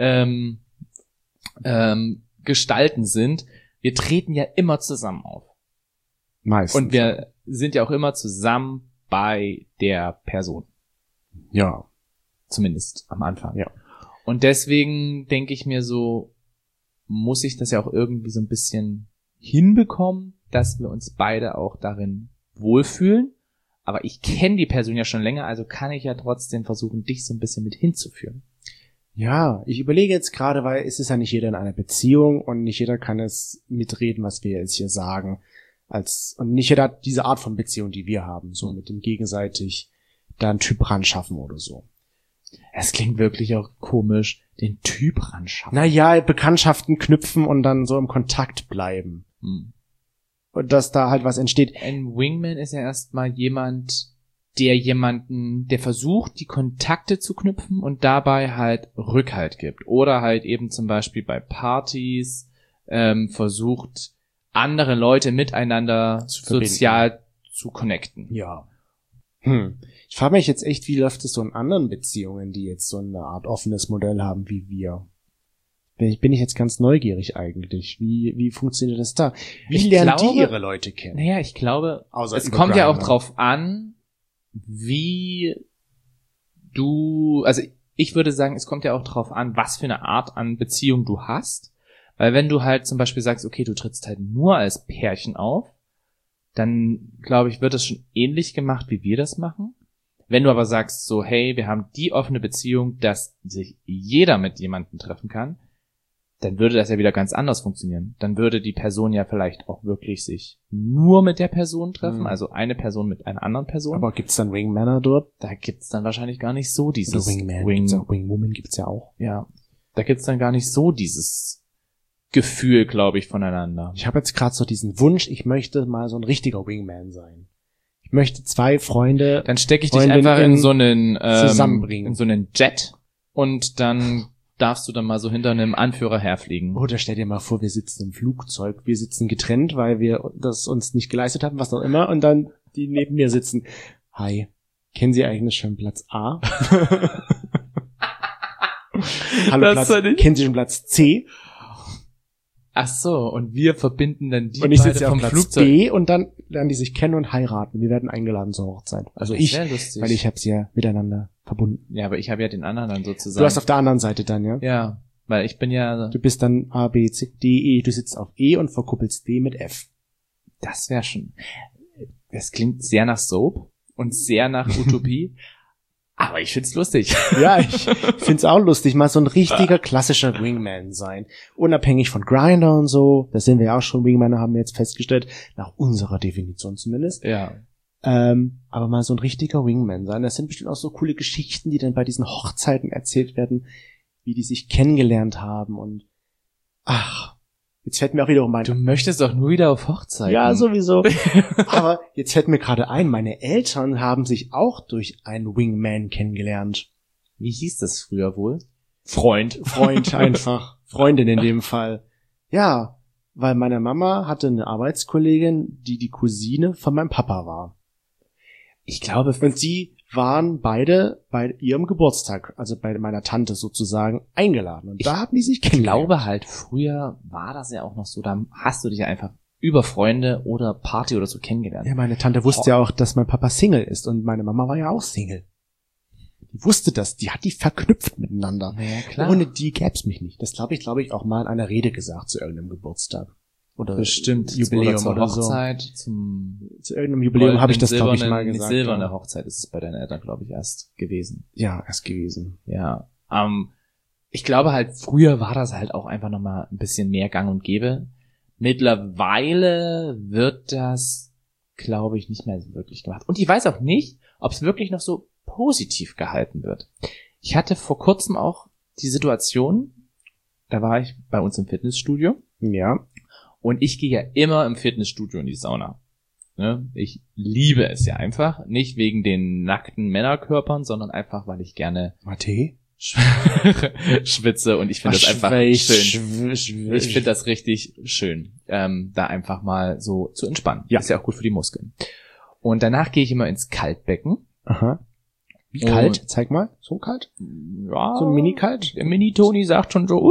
Gestalten sind. Wir treten ja immer zusammen auf. Meistens. Und wir sind ja auch immer zusammen bei der Person. Ja. Zumindest am Anfang. Ja. Und deswegen denke ich mir so, muss ich das ja auch irgendwie so ein bisschen hinbekommen, dass wir uns beide auch darin wohlfühlen. Aber ich kenne die Person ja schon länger, also kann ich ja trotzdem versuchen, dich so ein bisschen mit hinzuführen. Ja, ich überlege jetzt gerade, weil es ist ja nicht jeder in einer Beziehung und nicht jeder kann es mitreden, was wir jetzt hier sagen. Und nicht jeder hat diese Art von Beziehung, die wir haben, so mit dem gegenseitig da einen Typ ran schaffen oder so. Es klingt wirklich auch komisch, den Typ ran schaffen. Naja, Bekanntschaften knüpfen und dann so im Kontakt bleiben. Und dass da halt was entsteht. Ein Wingman ist ja erstmal jemand, der versucht, die Kontakte zu knüpfen und dabei halt Rückhalt gibt. Oder halt eben zum Beispiel bei Partys versucht, andere Leute miteinander sozial zu connecten. Ja. Ich frage mich jetzt echt, wie läuft es so in anderen Beziehungen, die jetzt so eine Art offenes Modell haben wie wir? Bin ich jetzt ganz neugierig eigentlich. Wie funktioniert das da? Wie lernen die ihre Leute kennen? Naja, ich glaube, Außer es über kommt ja auch Grindr. drauf an, also ich würde sagen, es kommt ja auch drauf an, was für eine Art an Beziehung du hast. Weil wenn du halt zum Beispiel sagst, okay, du trittst halt nur als Pärchen auf, dann glaube ich, wird es schon ähnlich gemacht, wie wir das machen. Wenn du aber sagst so, hey, wir haben die offene Beziehung, dass sich jeder mit jemandem treffen kann, dann würde das ja wieder ganz anders funktionieren. Dann würde die Person ja vielleicht auch wirklich sich nur mit der Person treffen, also eine Person mit einer anderen Person. Aber gibt's dann Wingmänner dort? Da gibt's dann wahrscheinlich gar nicht so dieses Oder Wingman. Wingwoman gibt's ja auch. Ja, da gibt's dann gar nicht so dieses Gefühl, glaube ich, voneinander. Ich habe jetzt gerade so diesen Wunsch, ich möchte mal so ein richtiger Wingman sein. Ich möchte zwei Freunde Dann stecke ich dich Freundin einfach in so einen zusammenbringen. in so einen Jet und dann darfst du dann mal so hinter einem Anführer herfliegen. Oder stell dir mal vor, wir sitzen im Flugzeug, wir sitzen getrennt, weil wir das uns nicht geleistet haben, was auch immer, und dann die neben mir sitzen. Hi, kennen Sie eigentlich schon Platz A? Hallo, Das Platz, war nicht- kennen Sie schon Platz C? Ach so, und wir verbinden dann die Und ich beide sitze ja auf vom Platz Flugzeug. B und dann lernen die sich kennen und heiraten. Wir werden eingeladen zur Hochzeit. Also Das ich, wär lustig. weil ich habe sie ja miteinander verbunden. Ja, aber ich habe ja den anderen dann sozusagen. Du hast auf der anderen Seite dann, ja? ja, weil ich bin ja, Du bist dann A, B, C, D, E. Du sitzt auf E und verkuppelst D mit F. das wäre schon, das klingt sehr nach Soap und sehr nach Utopie, aber ich find's lustig. Ja, ich find's auch lustig, mal so ein richtiger klassischer Wingman sein. Unabhängig von Grindr und so. Das sind wir ja auch schon, Wingmänner haben wir jetzt festgestellt. Nach unserer Definition zumindest. Ja. Aber mal so ein richtiger Wingman sein. Das sind bestimmt auch so coole Geschichten, die dann bei diesen Hochzeiten erzählt werden, wie die sich kennengelernt haben und ach, jetzt fällt mir auch wiederum Du möchtest doch nur wieder auf Hochzeiten. ja, sowieso. Aber jetzt fällt mir gerade ein, meine Eltern haben sich auch durch einen Wingman kennengelernt. Wie hieß das früher wohl? Freund. Freund einfach. Freundin in dem Fall. Ja, weil meine Mama hatte eine Arbeitskollegin, die Cousine von meinem Papa war. Ich glaube, Und die waren beide bei ihrem Geburtstag, also bei meiner Tante sozusagen, eingeladen. Und da haben die sich ich kennengelernt. glaube halt, früher war das ja auch noch so, da hast du dich ja einfach über Freunde oder Party oder so kennengelernt. Ja, meine Tante wusste ja auch, dass mein Papa Single ist und meine Mama war ja auch Single. Die wusste das, die hat die verknüpft miteinander. Ja, klar. Ohne die gäb's mich nicht. Das glaube ich, auch mal in einer Rede gesagt zu irgendeinem Geburtstag. Oder Bestimmt. Jubiläum zur oder so. Hochzeit, zum Zu irgendeinem Jubiläum habe ich das, glaube ich, mal nicht gesagt. silberne ja. Hochzeit ist es bei deinen Eltern, glaube ich, erst gewesen. Ja, erst gewesen. Ja. Ich glaube halt, früher war das halt auch einfach nochmal ein bisschen mehr Gang und Gäbe. Mittlerweile wird das, glaube ich, nicht mehr so wirklich gemacht. Und ich weiß auch nicht, ob es wirklich noch so positiv gehalten wird. Ich hatte vor kurzem auch die Situation, da war ich bei uns im Fitnessstudio Ja. und ich gehe ja immer im Fitnessstudio in die Sauna. Ne? Ich liebe es ja einfach. Nicht wegen den nackten Männerkörpern, sondern einfach, weil ich gerne Mate? schwitze und ich finde das einfach schön. Ich finde das richtig schön, da einfach mal so zu entspannen. Ja. Ist ja auch gut für die Muskeln. Und danach gehe ich immer ins Kaltbecken. Aha. Wie kalt? Zeig mal. So kalt? Ja. So mini-kalt? Der Mini-Toni sagt schon so,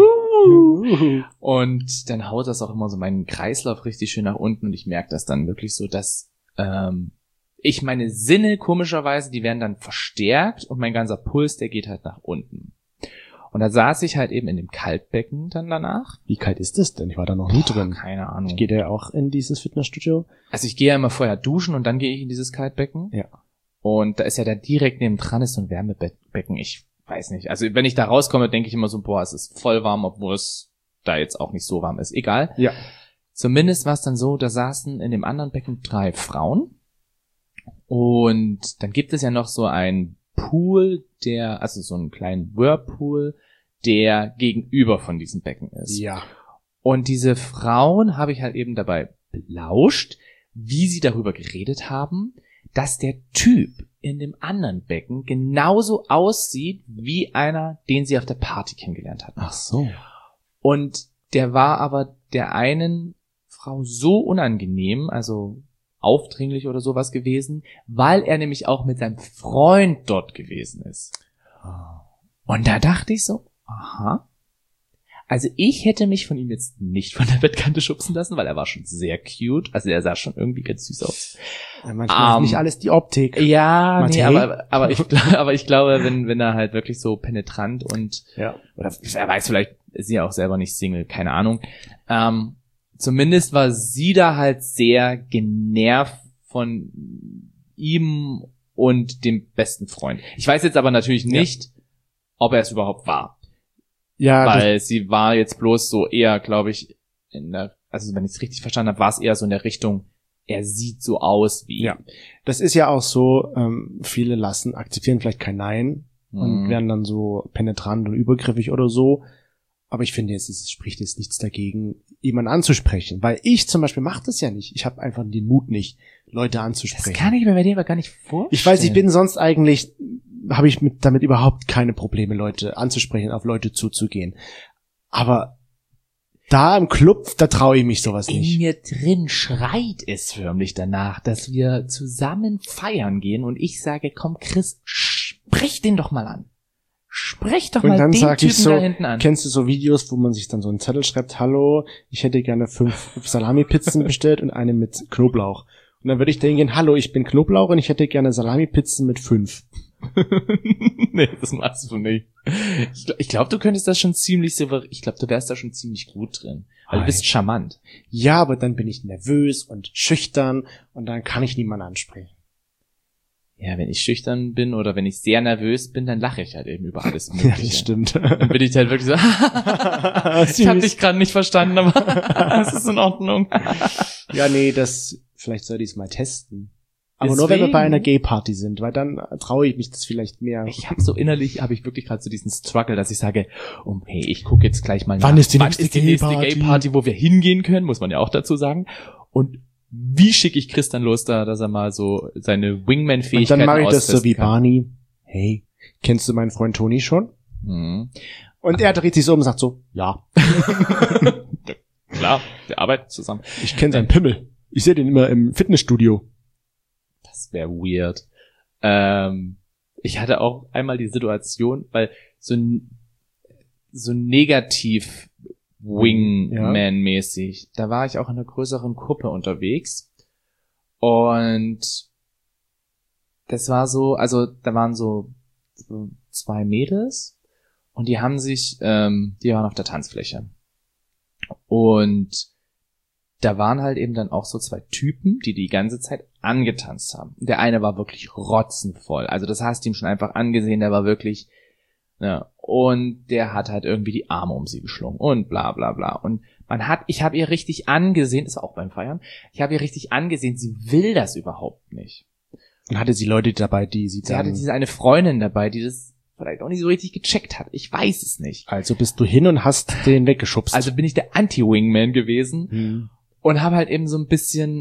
Und dann haut das auch immer so meinen Kreislauf richtig schön nach unten und ich merke das dann wirklich so, dass ich meine Sinne komischerweise, die werden dann verstärkt und mein ganzer Puls, der geht halt nach unten. Und da saß ich halt eben in dem Kaltbecken dann danach. Wie kalt ist das denn? Ich war da noch nie drin. Keine Ahnung. Geht der auch in dieses Fitnessstudio? Also ich gehe ja immer vorher duschen und dann gehe ich in dieses Kaltbecken. Ja. Und da ist ja da direkt nebendran ist so ein Wärmebecken. Ich weiß nicht. Also wenn ich da rauskomme, denke ich immer so, boah, es ist voll warm, obwohl es da jetzt auch nicht so warm ist. Egal. Ja. Zumindest war es dann so, da saßen in dem anderen Becken 3 Frauen. Und dann gibt es ja noch so einen Pool, also so einen kleinen Whirlpool, der gegenüber von diesem Becken ist. Ja. Und diese Frauen habe ich halt eben dabei belauscht, wie sie darüber geredet haben, dass der Typ in dem anderen Becken genauso aussieht wie einer, den sie auf der Party kennengelernt hatten. Ach so. Und der war aber der einen Frau so unangenehm, also aufdringlich oder sowas gewesen, weil er nämlich auch mit seinem Freund dort gewesen ist. Und da dachte ich so, aha. Also ich hätte mich von ihm jetzt nicht von der Bettkante schubsen lassen, weil er war schon sehr cute. Also er sah schon irgendwie ganz süß aus. Ja, manchmal ist nicht alles die Optik. Ja, Matej? nee, aber ich glaube, wenn er halt wirklich so penetrant und oder wer weiß, vielleicht ist sie ja auch selber nicht Single, keine Ahnung. Zumindest war sie da halt sehr genervt von ihm und dem besten Freund. Ich weiß jetzt aber natürlich nicht, ob er es überhaupt war. Ja, weil sie war jetzt bloß so eher, glaube ich, also wenn ich es richtig verstanden habe, war es eher so in der Richtung, er sieht so aus wie. Ja, das ist ja auch so, viele akzeptieren vielleicht kein Nein und werden dann so penetrant und übergriffig oder so. Aber ich finde, es spricht jetzt nichts dagegen, jemanden anzusprechen. Weil ich zum Beispiel mache das ja nicht. Ich habe einfach den Mut nicht, Leute anzusprechen. Das kann ich mir bei dir aber gar nicht vorstellen. Ich weiß, ich bin sonst eigentlich, habe ich damit überhaupt keine Probleme, Leute anzusprechen, auf Leute zuzugehen. Aber da im Club, da traue ich mich sowas nicht. In mir drin schreit es förmlich danach, dass wir zusammen feiern gehen und ich sage, komm Chris, sprich den doch mal an. Sprech doch mal den Typen da hinten an. Kennst du so Videos, wo man sich dann so einen Zettel schreibt, hallo, ich hätte gerne 5 Salami-Pizzen bestellt und eine mit Knoblauch. Und dann würde ich da hingehen, hallo, ich bin Knoblauch und ich hätte gerne Salami-Pizzen mit 5. Nee, das machst du nicht. Ich glaube, du könntest das schon ziemlich ich glaube, du wärst da schon ziemlich gut drin. Weil du bist charmant. Ja, aber dann bin ich nervös und schüchtern und dann kann ich niemanden ansprechen. Ja, wenn ich schüchtern bin oder wenn ich sehr nervös bin, dann lache ich halt eben über alles Mögliche. Ja, das stimmt. Dann bin ich halt wirklich so, ich hab dich gerade nicht verstanden, aber es ist in Ordnung. Ja, nee, vielleicht sollte ich es mal testen. Aber nur wenn wir bei einer Gay-Party sind, weil dann traue ich mich das vielleicht mehr. Ich habe so innerlich, habe ich wirklich gerade so diesen Struggle, dass ich sage, hey, ich gucke jetzt gleich mal nach. Wann ist die nächste Gay-Party, wo wir hingehen können, muss man ja auch dazu sagen. Und wie schicke ich Chris dann los da, dass er mal so seine Wingman-Fähigkeiten austesten kann? Und dann mache ich das so wie kann. Barney. Hey, kennst du meinen Freund Toni schon? Mhm. Und er dreht sich so um und sagt so, ja. Klar, wir arbeiten zusammen. Ich kenne seinen Pimmel. Ich sehe den immer im Fitnessstudio. Das wäre weird. Ich hatte auch einmal die Situation, weil so negativ Wingman-mäßig, da war ich auch in einer größeren Gruppe unterwegs und das war so, also da waren so 2 Mädels und die haben sich, die waren auf der Tanzfläche und da waren halt eben dann auch so 2 Typen, die ganze Zeit angetanzt haben. Der eine war wirklich rotzenvoll. Also das hast du ihm schon einfach angesehen, der war wirklich, ja, und der hat halt irgendwie die Arme um sie geschlungen und bla bla bla. Und ich habe ihr richtig angesehen, das war auch beim Feiern, ich habe ihr richtig angesehen, sie will das überhaupt nicht. Und hatte sie Leute dabei, die sie hatte diese eine Freundin dabei, die das vielleicht auch nicht so richtig gecheckt hat. Ich weiß es nicht. Also bist du hin und hast den weggeschubst. Also bin ich der Anti-Wingman gewesen. Und habe halt eben so ein bisschen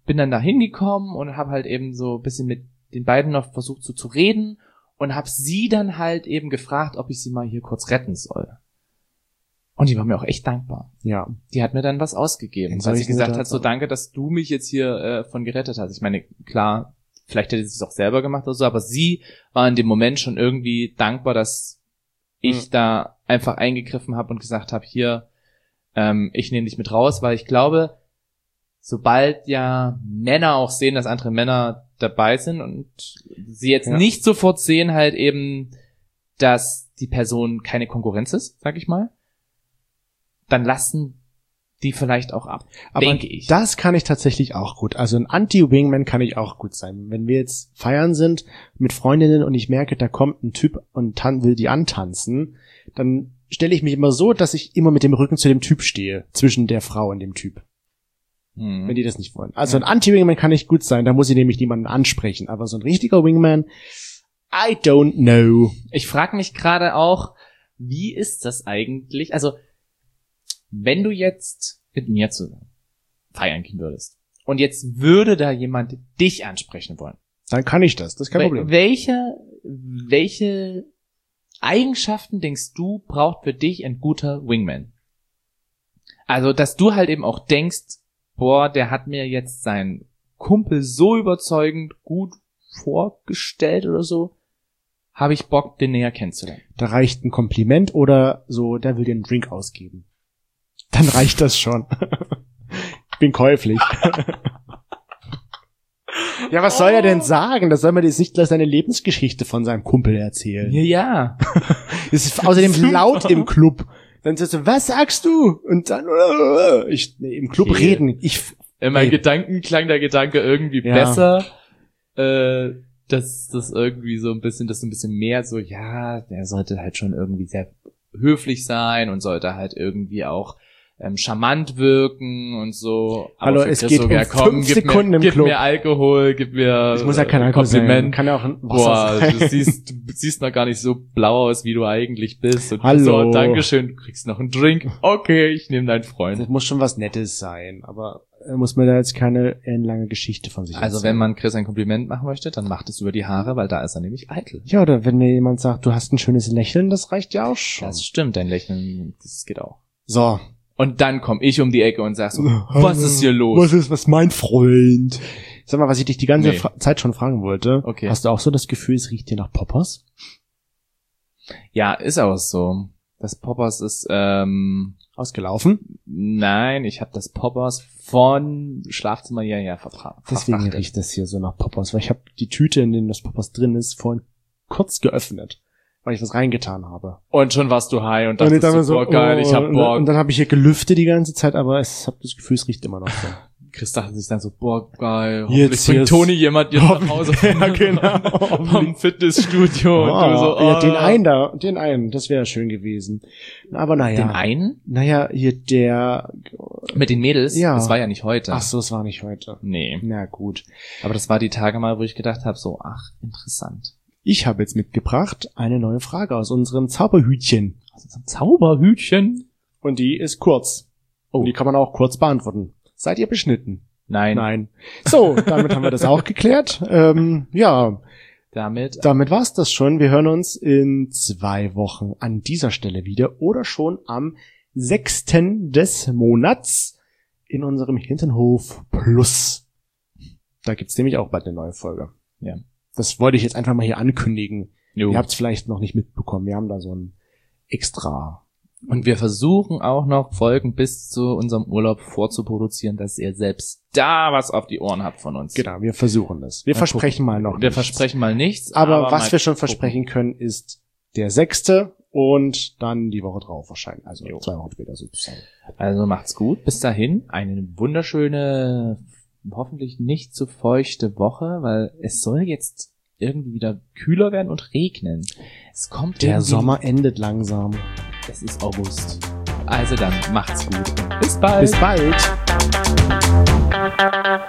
bin dann da hingekommen und habe halt eben so ein bisschen mit den beiden noch versucht so zu reden und habe sie dann halt eben gefragt, ob ich sie mal hier kurz retten soll. Und die war mir auch echt dankbar. Ja. Die hat mir dann was ausgegeben, weil sie gesagt hat, so danke, dass du mich jetzt hier von gerettet hast. Ich meine, klar, vielleicht hätte sie es auch selber gemacht oder so, aber sie war in dem Moment schon irgendwie dankbar, dass ich da einfach eingegriffen habe und gesagt habe, hier, ich nehme dich mit raus, weil ich glaube, sobald ja Männer auch sehen, dass andere Männer dabei sind und sie jetzt nicht sofort sehen halt eben, dass die Person keine Konkurrenz ist, sag ich mal, dann lassen die vielleicht auch ab, aber denke ich. Das kann ich tatsächlich auch gut. Also ein Anti-Wingman kann ich auch gut sein. Wenn wir jetzt feiern sind mit Freundinnen und ich merke, da kommt ein Typ und will die antanzen, dann stelle ich mich immer so, dass ich immer mit dem Rücken zu dem Typ stehe, zwischen der Frau und dem Typ. Wenn die das nicht wollen. Also ein Anti-Wingman kann nicht gut sein, da muss ich nämlich niemanden ansprechen. Aber so ein richtiger Wingman, I don't know. Ich frage mich gerade auch, wie ist das eigentlich? Also, wenn du jetzt mit mir zu feiern gehen würdest und jetzt würde da jemand dich ansprechen wollen. Dann kann ich das ist kein Problem. Welche Eigenschaften denkst du, braucht für dich ein guter Wingman? Also, dass du halt eben auch denkst, boah, der hat mir jetzt seinen Kumpel so überzeugend gut vorgestellt oder so, habe ich Bock, den näher kennenzulernen. Da reicht ein Kompliment oder so, der will dir einen Drink ausgeben. Dann reicht das schon. Ich bin käuflich. Ja, was soll er denn sagen? Das soll man jetzt nicht gleich seine Lebensgeschichte von seinem Kumpel erzählen. Ja. Es ist außerdem laut im Club. Dann sagst du, was sagst du? Und dann im Club reden. In meinen Gedanken klang der Gedanke irgendwie besser, dass das irgendwie so ein bisschen mehr so, ja, der sollte halt schon irgendwie sehr höflich sein und sollte halt irgendwie auch charmant wirken und so. Aber hallo, es geht um 5 Sekunden im Club. Gib mir Alkohol, gib mir ich muss ja kein Alkohol Kompliment. Sein. Kann ja auch ein Wasser sein. Du siehst noch gar nicht so blau aus, wie du eigentlich bist. Und hallo. So, Dankeschön, du kriegst noch einen Drink. Okay, ich nehme deinen Freund. Das muss schon was Nettes sein, aber muss man da jetzt keine lange Geschichte von sich Also erzählen. wenn man Chris ein Kompliment machen möchte, dann macht es über die Haare, weil da ist er nämlich eitel. Ja, oder wenn mir jemand sagt, du hast ein schönes Lächeln, das reicht ja auch schon. Das stimmt, dein Lächeln, das geht auch. So. Und dann komme ich um die Ecke und sag so, was ist hier los? Was mein Freund? Sag mal, was ich dich die ganze Zeit schon fragen wollte. Okay. Hast du auch so das Gefühl, es riecht hier nach Poppers? Ja, ist auch so. Das Poppers ist, ausgelaufen? Nein, ich habe das Poppers von Schlafzimmer hierher verfrachtet. Deswegen riecht das hier so nach Poppers, weil ich habe die Tüte, in der das Poppers drin ist, vorhin kurz geöffnet, weil ich was reingetan habe. Und schon warst du high und dachtest so, boah, geil, ich hab Bock. Und dann habe ich hier gelüftet die ganze Zeit, aber ich habe das Gefühl, es riecht immer noch so. Chris dachte sich dann so, boah, geil, jetzt bringt Toni jemand jetzt nach Hause ja, genau. vom Fitnessstudio. Und du so, ja, den einen, das wäre schön gewesen. Aber naja. Den einen? Naja, hier der... Mit den Mädels? Ja. Das war ja nicht heute. Ach so, es war nicht heute. Nee. Na gut. Aber das war die Tage mal, wo ich gedacht habe, so, ach, interessant. Ich habe jetzt mitgebracht eine neue Frage aus unserem Zauberhütchen. Aus unserem Zauberhütchen? Und die ist kurz. Oh. Und die kann man auch kurz beantworten. Seid ihr beschnitten? Nein. So, damit haben wir das auch geklärt. Ja. Damit war's das schon. Wir hören uns in 2 Wochen an dieser Stelle wieder oder schon am 6. des Monats in unserem Hinternhof Plus. Da gibt's nämlich auch bald eine neue Folge. Ja. Das wollte ich jetzt einfach mal hier ankündigen. Jo. Ihr habt's vielleicht noch nicht mitbekommen. Wir haben da so ein extra. Und wir versuchen auch noch Folgen bis zu unserem Urlaub vorzuproduzieren, dass ihr selbst da was auf die Ohren habt von uns. Genau, wir versuchen das. Wir versprechen mal noch nichts. Wir versprechen mal nichts. Aber was wir schon versprechen können, ist der 6. und dann die Woche drauf wahrscheinlich. Also 2 Wochen später sozusagen. Also macht's gut. Bis dahin eine wunderschöne, hoffentlich nicht zu feuchte Woche, weil es soll jetzt irgendwie wieder kühler werden und regnen. Es kommt der Sommer endet langsam. Es ist August. Also dann macht's gut. Bis bald. Bis bald.